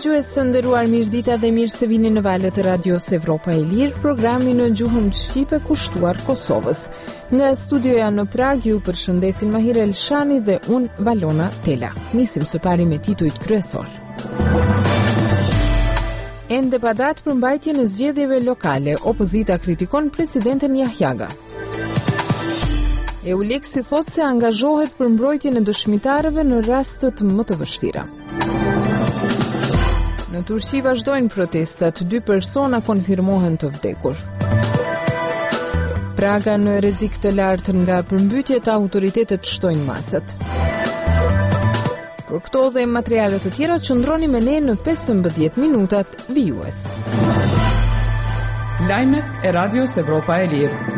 Dëgjues të nderuar, mirëdita dhe mirë se vini në valët e Radios Evropa e Lirë, programi në gjuhën shqipe kushtuar Kosovës. Nga studioja në Prag ju përshëndesin Mahir Elshani dhe unë Valona Tela. Nisim së pari me titujt kryesor. Ende pa datë për mbajtjen e zgjedhjeve lokale, opozita kritikon presidenten Jahjaga. Euleksi thot se angazhohet për mbrojtjen e dëshmitarëve në rastet më të vështira. Në Turqi vazhdojnë protestat, 2 persona konfirmohen të vdekur. Praga në rrezik të lartë nga përmbytjet, autoritetet shtojnë masat. Për këto dhe materiale të tjera qëndroni me ne në 15 minutat vijues. Lajmet e Radios Evropa e Lirë.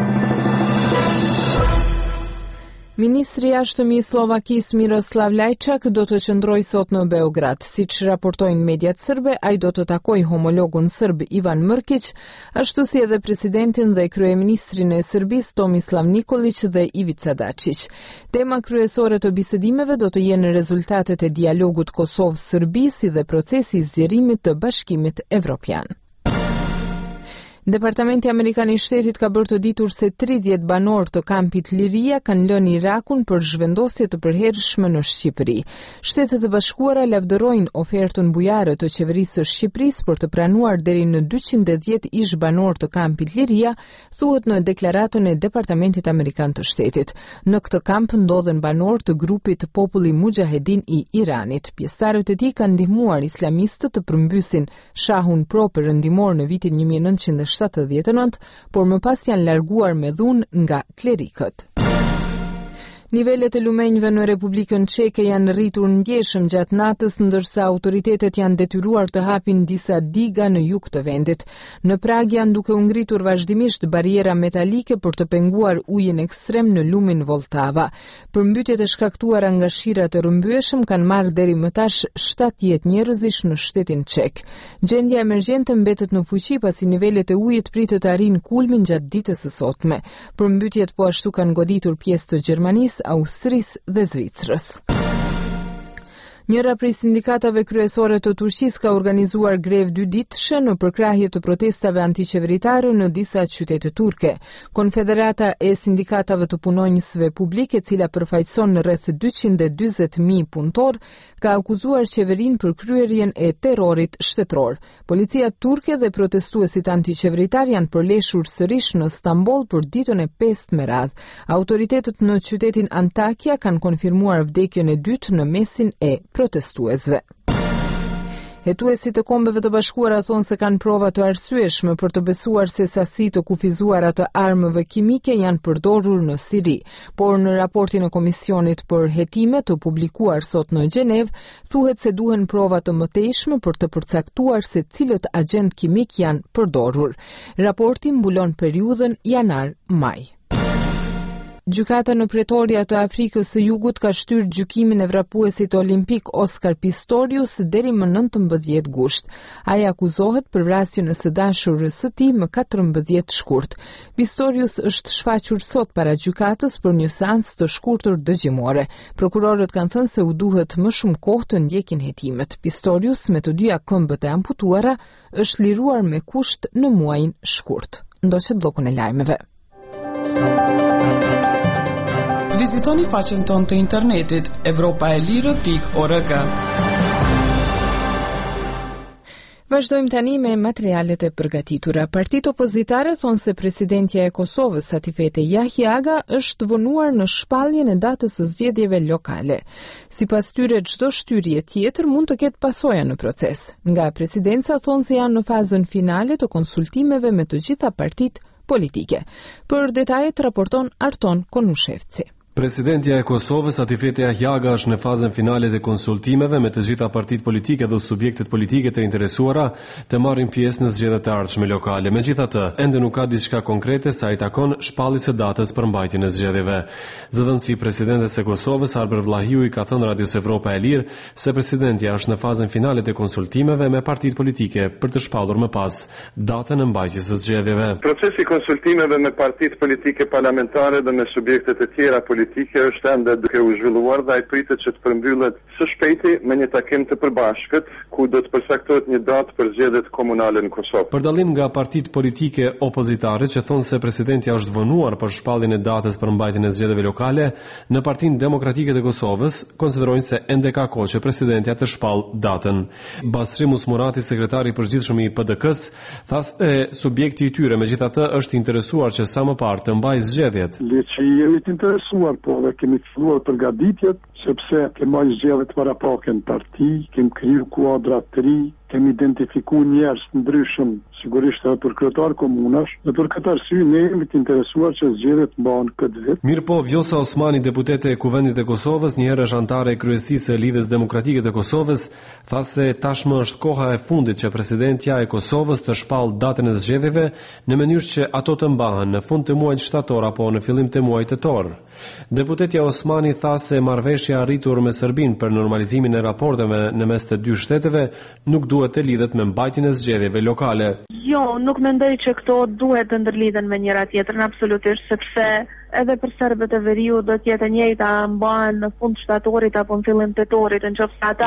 Ministri i Jashtëm i Slovakisë Miroslav Lajčak do të qëndrojë sot në Beograd. Siç raportojnë mediat serbe, ai do të takojë homologun serb Ivan Mrkić, ashtu si edhe presidentin dhe kryeministrin e Serbisë Tomislav Nikolić dhe Ivica Dačić. Tema kryesore të bisedimeve do të jenë rezultatet e dialogut Kosovë-Serbi si dhe procesi i zgjerimit të Bashkimit Evropian. Departamenti Amerikan i Shtetit ka bërë të ditur se 30 banor të kampit Liria kanë lënë Irakun për zhvendosje të përhershme në Shqipëri. Shtetet e Bashkuara lavdërojnë ofertën bujare të qeverisë së Shqipërisë për të pranuar deri në 210 ish banor të kampit Liria, thuhet në deklaratën e Departamentit Amerikan të Shtetit. Në këtë kamp ndodhen banor të grupit Populli Mujahedin i Iranit. Pjesëtarët e tij kanë ndihmuar islamistët të përmbysin shahun pro perëndimor në vitin 1979, por më pas janë larguar me dhunë nga klerikët. Nivelet e lumenjve në Republikën Çeke janë rritur ndjeshëm gjatë natës, ndërsa autoritetet janë detyruar të hapin disa diga në jug të vendit. Në Prag janë duke u ngritur vazhdimisht bariera metalike për të penguar ujin ekstrem në lumin Voltava. Përmbytjet e shkaktuara nga shirat e rrëmbyeshëm kanë marrë deri më tash 7 jetë njerëzish në shtetin Çek. Gjendja emergjente mbetet në fuqi pasi nivelet e ujit pritet të arrijnë kulmin gjatë ditës së sotme. Përmbytjet po ashtu kanë goditur pjesë të Gjermanisë, Austrisë dhe Zvicrës. Njëra prej sindikatave kryesore të Turqisë ka organizuar grevë 2 ditëshe në përkrahje të protestave antiqeveritare në disa qytete turke. Konfederata e sindikatave të punonjësve publik, e cila përfaqëson rreth 240.000 punëtor, ka akuzuar qeverinë për kryerjen e terrorit shtetëror. Policia turke dhe protestuesit antiqeveritar janë përleshur sërish në Stamboll për ditën e 5 me radhë. Autoritetet në qytetin Antakya kanë konfirmuar vdekjen e dytë në mesin e protestuesve. Hetuesit e Kombeve të Bashkuara thonë se kanë prova të arsyeshme për të besuar se sasi të kufizuara të armëve kimike janë përdorur në Siri, por në raportin e Komisionit për Hetime të publikuar sot në Gjenev, thuhet se duhen prova të mëtejshme për të përcaktuar se cilët agent kimik janë përdorur. Raporti mbulon periudhën janar-maj. Gjykata në Pretoria të Afrikës së Jugut ka shtyrë gjykimin e vrapuesit olimpik Oscar Pistorius deri më 19 gusht. Ai akuzohet për vrasjen e së dashurës së tij më 14 shkurt. Pistorius është shfaqur sot para gjykatës për një seancë të shkurtër dëgjimore. Prokurorët kanë thënë se u duhet më shumë kohë të ndjekin hetimet. Pistorius, me të dyja këmbët e amputuara, është liruar me kusht në muajin shkurt. Ndoqet bllokun e lajmeve. Vizitoni faqen tonë të internetit evropaelire.org. Vazhdojmë tani me materialet e përgatitura. Partitë opozitare thonë se presidentja e Kosovës, Satifete Jahjaga, është vonuar në shpalljen e datës së zgjedhjeve lokale. Sipas tyre, çdo shtyrje tjetër mund të ketë pasoja në proces. Nga presidenca thonë se janë në fazën finale të konsultimeve me të gjitha partitë politike. Për detajet raporton Arton Konushevci. Presidentja e Kosovës, Satifete Jahjaga, është në fazën finale të konsultimeve me të gjitha partitë politike dhe subjektet politike të interesuara të marrin pjesë në zgjedhjet e ardhshme lokale. Megjithatë, ende nuk ka diçka konkrete sa i takon shpalljes së datës për mbajtjen e zgjedhjeve. Zëdhënësi presidentes së Kosovës, Arber Vllahiu, i ka thënë Radios Evropa e Lirë se presidentja është në fazën finale të konsultimeve me partitë politike për të shpallur më pas datën e mbajtjes së zgjedhjeve. Procesi i konsultimeve me partitë politike parlamentare dhe me subjektet e tjera politike politike është ende duke u zhvilluar dhe ai pritet që të përmbyllet së shpejti me një takim të përbashkët ku do të përcaktohet një datë për zgjedhjet komunale në Kosovë. Për dallim nga partitë politike opozitare që thonë se presidentja është vonuar për shpalljen e datës për mbajtjen e zgjedhjeve lokale, në Partinë Demokratike të Kosovës konsiderojnë se ende ka kohë që presidentja të shpallë datën. Basri Musmurati, sekretari i përgjithshëm i PDK-s, tha se subjekti i tyre megjithatë është interesuar që sa më parë të mbajë zgjedhjet. Le që jemi të interesuar, po dhe kemi filluar përgatitjet, sepse kemi marrë zgjedhjet parapake në parti, kemi kriju kuadra të ri, kemi identifikuar njerëz të ndryshëm, sigurisht edhe për kryetar komunash, dhe për këtë arsye ne jemi të interesuar që zgjedhjet mbahen këtë vit. Mirpo Vjosa Osmani, deputete e Kuvendit të Kosovës, një herë është anëtare e kryesisë së Lidhjes Demokratike të Kosovës, tha se tashmë është koha e fundit që presidentja e Kosovës të shpallë datën e zgjedhjeve në mënyrë që ato të mbahen në fund të muajit shtator apo në fillim të muajit tetor. Deputetja Osmani tha se marrëveshja arritur me Serbinë për normalizimin e raporteve në mes të dy shteteve nuk duhet të lidhet me mbajtjen e zgjedhjeve lokale. Jo, nuk mendoj që këto duhet të ndërlidhen me njëra tjetrën absolutisht, sepse edhe për serbët e veriu do të jetë e njëjta mbahen në fund shtatorit apo në fillim tetorit, nëse ata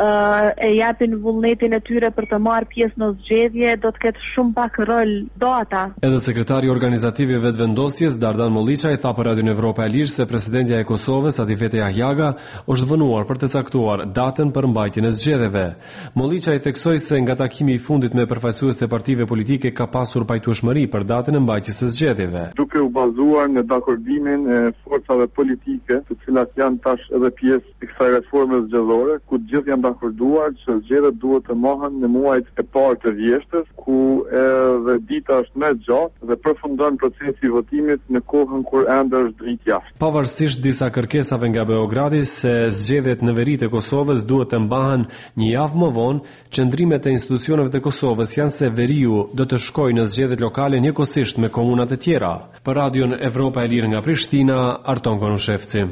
e japin vullnetin e tyre për të marrë pjesë në zgjedhje, do të ketë shumë pak rol data. Edhe sekretari organizativ i vetvendosjes Dardan Molliçaj tha për Radion Evropa e Lirë se presidentja e Kosovës Atifete Jahjaga është vënuar për të caktuar datën për mbajtjen e zgjedhjeve. Molliçaj theksoi se nga takimi i fundit me përfaqësues të partive politike ka pasur pajtueshmëri për datën e mbajtjes së zgjedhjeve. Duke u bazuar në dakordimin e forcave politike, të cilat janë tash edhe pjesë e kësaj reforme zgjedhore, ku të gjithë janë dakorduar që zgjedhjet duhet të mohen në muajt e parë të vjeshtës, ku edhe dita është më e gjatë dhe përfundon procesi i votimit në kohën kur ende është dritë jashtë. Pavarësisht disa kërkesave nga Beogradi se zgjedhjet në veri të Kosovës duhet të mbahen një javë më vonë, qëndrimet e institucioneve të Kosovës janë se veriu do të shkojë në zgjedhjet lokale njëkohësisht me komunat e tjera. Për Radion Evropa e Lirë nga Prishtina, Arton Konushevci.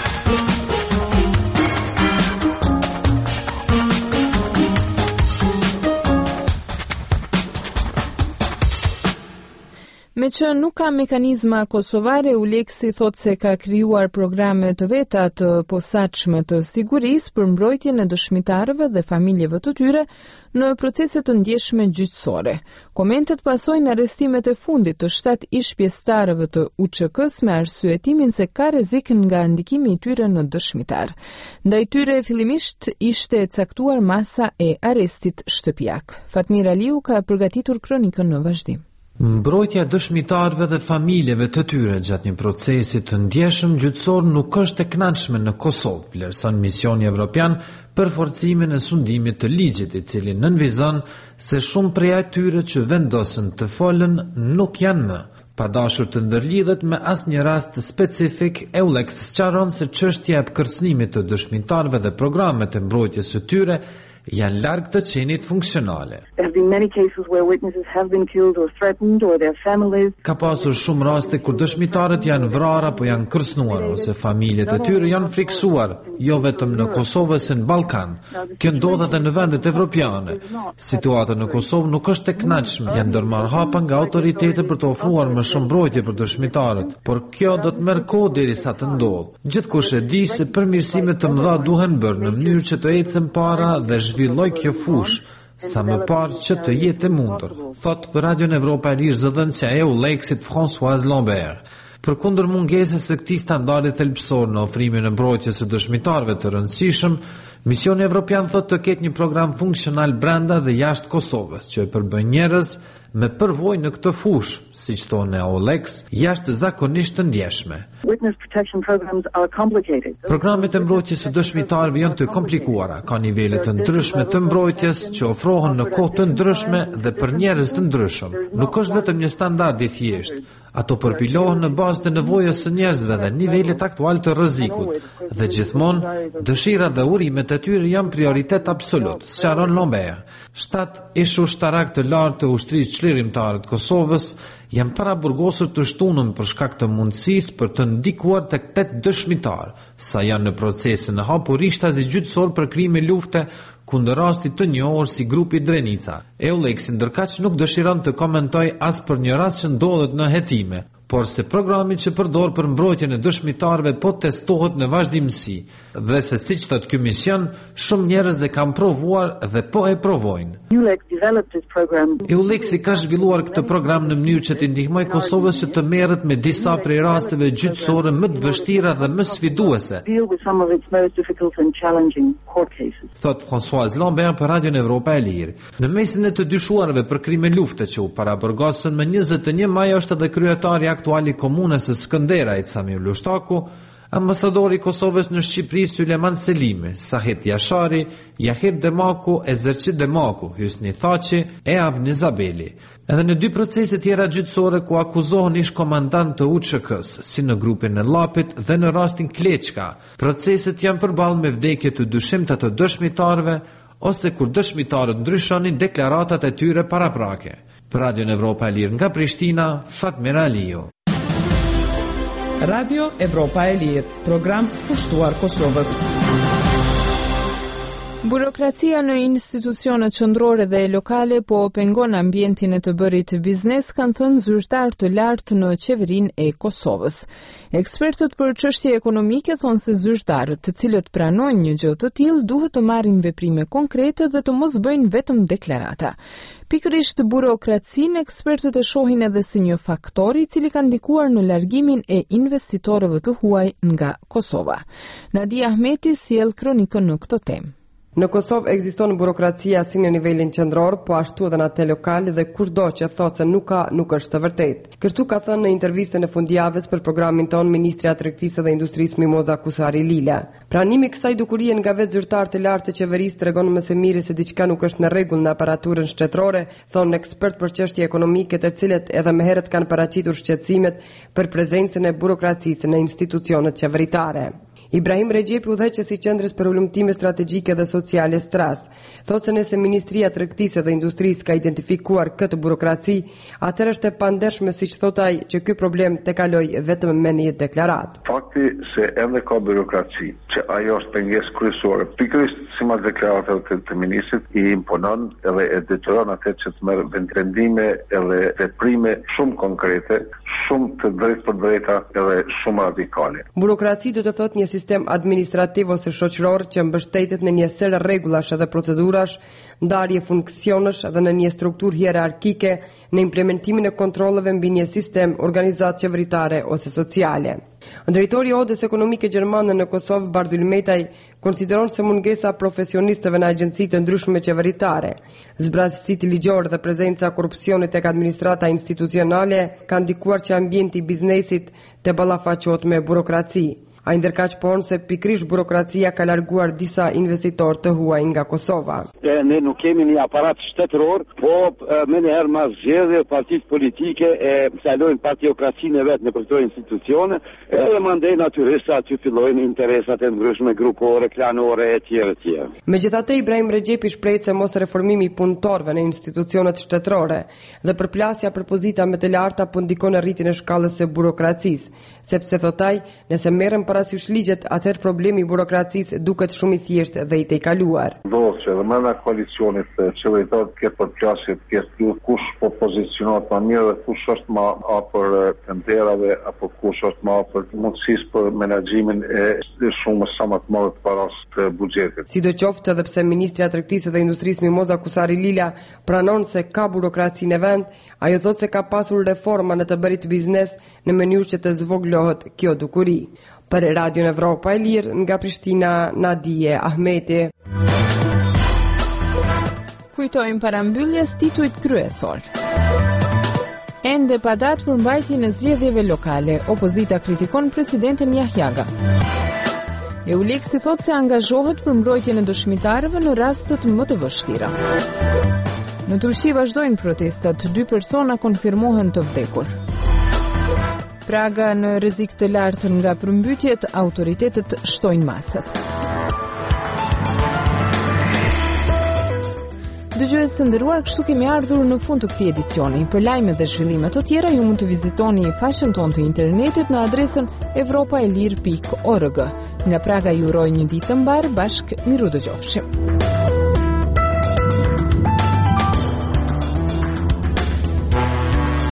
Me që nuk ka mekanizma kosovare, Uleksi thot se ka krijuar programe të veta të posaçme të sigurisë për mbrojtjen e dëshmitarëve dhe familjeve të tyre në procese të ndjeshme gjyqësore. Komentet pasojnë arrestimet e fundit të 7 ish pjesëtarëve të UÇK-s me arsyetimin se ka rrezik nga ndikimi i tyre në dëshmitar. Ndaj tyre fillimisht ishte caktuar masa e arrestit shtëpiak. Fatmir Aliu ka përgatitur kronikën në vazhdim. Mbrojtja e dëshmitarëve dhe familjeve të tyre gjatë një procesi të ndjeshëm gjyqësor nuk është e kënaqshme në Kosovë, vlerëson Misioni Evropian për forcimin e sundimit të ligjit, i cili nënvizon se shumë prej atyre që vendosën të folën nuk janë më. Pa dashur të ndërlidhet me asnjë rast specifik, Eulex sqaron se çështja e kërcënimit të dëshmitarëve dhe programet e mbrojtjes së tyre janë larg të qenit funksionale. Ka pasur shumë raste kur dëshmitarët janë vrarë apo janë kërcënuar ose familjet e tyre janë friksuar, jo vetëm në Kosovë se në Ballkan. Kjo ndodh edhe në vendet evropiane. Situata në Kosovë nuk është e kënaqshme, janë ndërmarrë hapa nga autoritetet për të ofruar më shumë mbrojtje për dëshmitarët, por kjo do të merr kohë derisa të ndodhë. Gjithkush e di se përmirësime të mëdha duhen bërë në mënyrë që të ecën para dhe zhvilloj kjo fush, sa më parë që të jetë e mundur, thot për Radion Evropa e Lirë zëdhënësja e Uleksit Françoise Lambert. Përkundër mungesës së këtij standardi thelbësor në ofrimin e mbrojtjes së dëshmitarëve të rëndësishëm, Misioni Evropian thot të ketë një program funksional brenda dhe jashtë Kosovës, që e përbën njerëz me përvojë në këtë fushë, siç thonë Olex, jashtë zakonisht të ndjeshme. Programet e mbrojtjes së dëshmitarëve janë të komplikuara, ka nivele të ndryshme të mbrojtjes që ofrohen në kohë të ndryshme dhe për njerëz të ndryshëm. Nuk është vetëm një standard i thjeshtë. Ato përpilohen në bazë të nevojës së njerëzve dhe nivelet aktual të rrezikut, dhe gjithmonë dëshirat dhe urimet e tyre janë prioritet absolut, sqaron Lambert. 7 ish ushtarak të lartë të ushtrisë çlirimtare të Kosovës janë paraburgosur të shtunën për shkak të mundësisë për të ndikuar tek 8 dëshmitar, sa janë në procesin e hapur rishtazi gjyqësor për krime lufte kundër rastit të njohur si grupi Drenica. Euleksi ndërkaq nuk dëshiron të komentoj as për një rast që ndodhet në hetime, por se programi që përdor për mbrojtjen e dëshmitarëve po testohet në vazhdimsi dhe se siç thot ky mision, shumë njerëz e kanë provuar dhe po e provojnë. EULEX ka zhvilluar këtë program në mënyrë që të ndihmojë Kosovës që të merret me disa prej rasteve gjyqësore më të vështira dhe më sfiduese. Thot François Lambert për Radion Evropa e Lirë. Në mesin e të dyshuarve për krime lufte që u paraburgosën më 21 maj është edhe kryetari aktuali komunës së Skënderajt Samir Lushtaku, ambasadori i Kosovës në Shqipëri Sulejman Selimi, Sahet Jashari, Jahir Demaku, Ezerçi Demaku, Hysni Thaçi e Avni Zabeli. Edhe në 2 procese tjera gjyqësore ku akuzohen ish komandant të UÇK-s, si në grupin e Llapit dhe në rastin Kleçka, proceset janë përballë me vdekje të dyshimta të dëshmitarëve ose kur dëshmitarët ndryshonin deklaratat e tyre paraprake. Për Radion Evropa e Lirë nga Prishtina, Fatmir Aliu. Radio Evropa e Lirë, program pushtuar Kosovës. Burokracia në institucionet qendrore dhe lokale po pengon ambientin e të bërit biznes, kanë thënë zyrtar të lartë në qeverinë e Kosovës. Ekspertët për çështje ekonomike thonë se zyrtarët, të cilët pranojnë një gjë të tillë, duhet të marrin veprime konkrete dhe të mos bëjnë vetëm deklarata. Pikërisht burokracinë, ekspertët e shohin edhe si një faktor i cili ka ndikuar në largimin e investitorëve të huaj nga Kosova. Nadia Ahmeti sjell kronikën në këtë temë. Në Kosovë ekziston burokracia si në nivelin qendror, po ashtu edhe në atë lokal dhe kushdo që thotë se nuk është të vërtetë. Kështu ka thënë në intervistën e fundjavës për programin ton ministri i Tregtisë dhe Industrisë Mimoza Kusari Lila. Pranimi i kësaj dukurie nga vetë zyrtar të lartë të qeverisë tregon më së miri se diçka nuk është në rregull në aparaturën shtetërore, thonë ekspert për çështje ekonomike, të cilët edhe më herët kanë paraqitur shqetësimet për prezencën e burokracisë në institucionet qeveritare. Ibrahim Regjepi, udhëheqësi i Qendrës për Ulëmtime Strategjike dhe Sociale Stras, thotë se nëse Ministria e Tregtisë dhe Industrisë ka identifikuar këtë burokraci, atëherë është e pandershme, siç thot ai, që ky problem të kalojë vetëm me një deklaratë. Fakti se edhe ka burokraci, që ajo është pengesë kryesore, pikërisht sipas deklaratave të ministrit, i imponon edhe e detyron atë që të merr vendrendime edhe veprime shumë konkrete, shumë të drejtë për drejta edhe shumë radikale. Burokraci do të thotë një sistem administrativ ose shoqëror që mbështetet në një serie rregullash dhe procedurash, ndarje funksionesh dhe në një strukturë hierarkike në implementimin e kontrolleve mbi një sistem organizatë qeveritare ose sociale. Drejtori i Odës Ekonomike Gjermane në Kosovë, Bardhyl Metaj, konsideron se mungesa profesionistëve në agjencitë të ndryshme qeveritare, zbrazësitë ligjore dhe prezenca e korrupsionit tek administrata institucionale kanë ndikuar që ambienti i biznesit të ballafaqohet me burokraci. A ndërkaq ponë se pikrisht burokracia ka larguar disa investitorë të huaj nga Kosova. Ne nuk kemi një aparat shtetëror, po me njëherë mas zgjedhje partitë politike e salojnë partiokracinë e vetë në këto institucione, edhe mandej natyrisht aty fillojnë interesat e ndryshme grupore, klanore e tjera e tjera. Megjithatë, Ibrahim Regjepi shpreh se mos reformimi i punëtorëve në institucionet shtetërore dhe përplasja për pozita më të larta po ndikon në rritjen e shkallës së burokracisë, sepse thotaj, nëse merren parasysh ligjet, atëherë problemi i burokracisë duket shumë i thjeshtë dhe i tejkaluar. Ndodh që edhe në koalicionit qeveritar të ketë përplasje, të ketë kush po pozicionohet më mirë dhe kush është më afër tenderave apo kush është më afër mundësisë për menaxhimin e shumës sa më të madhe të paras të buxhetit. Sidoqoftë, edhe pse ministri i Tregtisë dhe Industrisë Mimoza Kusari Lila pranon se ka burokraci në vend, ajo thotë se ka pasur reforma në të bërit biznes në mënyrë që të zvoglohet kjo dukuri. Për Radion Evropa e Lirë, nga Prishtina, Nadia Ahmeti. Kujtojmë parambyljes titujt kryesor. Ende pa datë për mbajtjen e zgjedhjeve lokale, opozita kritikon presidentin Jahjaga. EULEX thotë se angazhohet për mbrojtjen e dëshmitarëve në rastet më të vështira. Në Turqi vazhdojnë protestat, 2 persona konfirmohen të vdekur. Praga në rrezik të lartë nga përmbytjet, autoritetet shtojnë masat. Dëgjues të nderuar, kështu kemi ardhur në fund të këtij edicioni. Për lajme dhe zhvillime të tjera ju mund të vizitoni faqen tonë të internetit në adresën europaelir.org. Nga Praga ju uroj një ditë të mbar, bashkë miru dëgjofshim.